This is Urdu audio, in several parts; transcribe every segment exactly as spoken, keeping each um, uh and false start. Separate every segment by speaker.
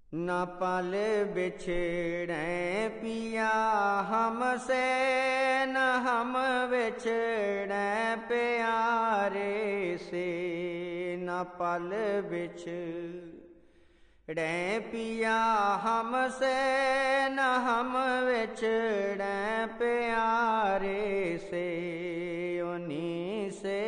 Speaker 1: نہ پل بچھڑیں پیا ہم سے، نہ ہم بچھڑیں پیارے سے، نہ پل بچھڑیں پیا ہم سے، نہ ہم بچھڑیں پیارے سے، انہی سے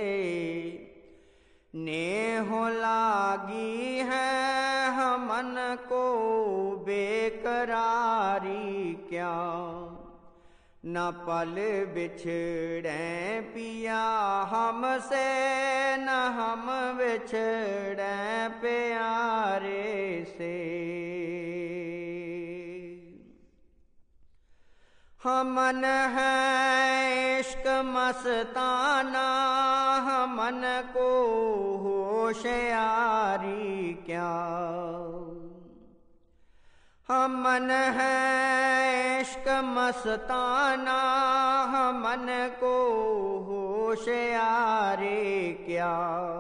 Speaker 1: نیہ لاگی ہے ہمن کو بے قراری کیا، نہ پل بچھڑیں پیا ہم سے، نہ ہم بچھڑیں پیارے سے، ہمن ہے عشق مستانہ ہمن کو ہوشیاری کیا، ہمن ہے عشق مستانہ ہمن کو ہوشیاری کیا،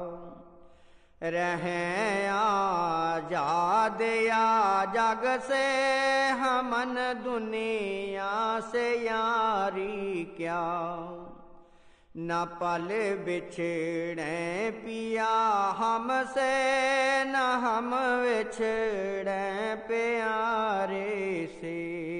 Speaker 1: رہیں آزاد یا جگ سے ہمن دنیا سے یاری کیا، نہ پل بچھڑیں پیا ہم سے، نہ ہم بچھڑیں پیارے سے،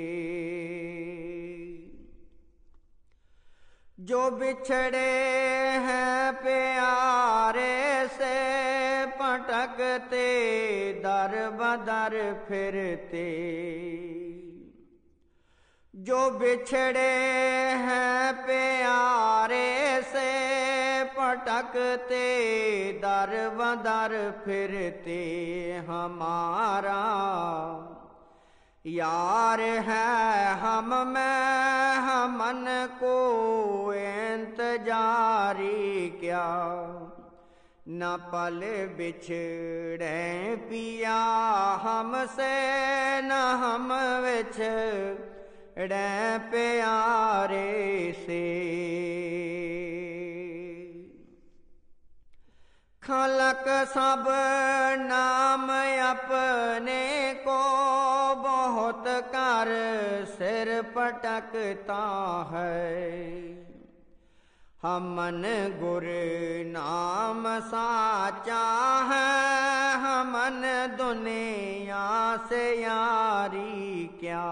Speaker 1: جو بچھڑے ہیں پیارے سے پٹکتے در بدر پھرتے، جو بچھڑے ہیں پیارے سے پٹکتے در بدر پھرتے، ہمارا یار ہے ہم میں ہمن کو انتظاری کیا، نہ پل بچھڑیں پیا ہم سے، نہ ہم بچھڑیں پیارے سے، خلق سب نام اپنے کو بہت کر سر پٹکتا ہے، ہمن گر نام ساچا ہے ہمن دنیا سے یاری کیا،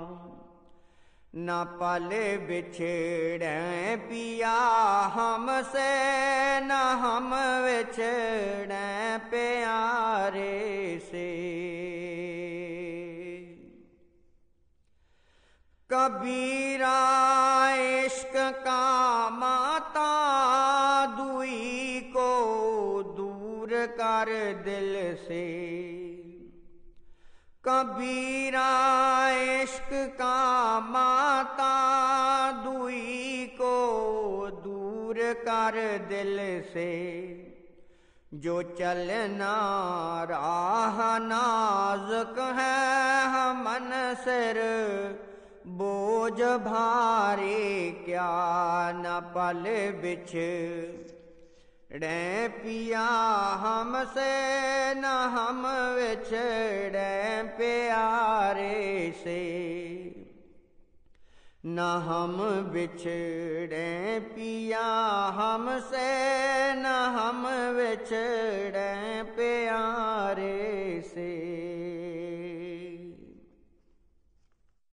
Speaker 1: نہ پل بچھڑیں پیا ہم سے، نہ ہم بچھڑیں پیارے سے، کبیرہ عشق کا ماتا دوئی کو دور کر دل سے، کبیرہ عشق کا ماتا دوئی کو دور کر دل سے، جو چلنا راہ نازک ہے ہمن سر بوجھ بھاری کیا، نہ پل بچھڑیں پیا ہم سے، نہ ہم بچھڑیں پیارے سے، نہ ہم بچھڑیں پیا ہم سے، نہ ہم بچھڑیں پیارے سے۔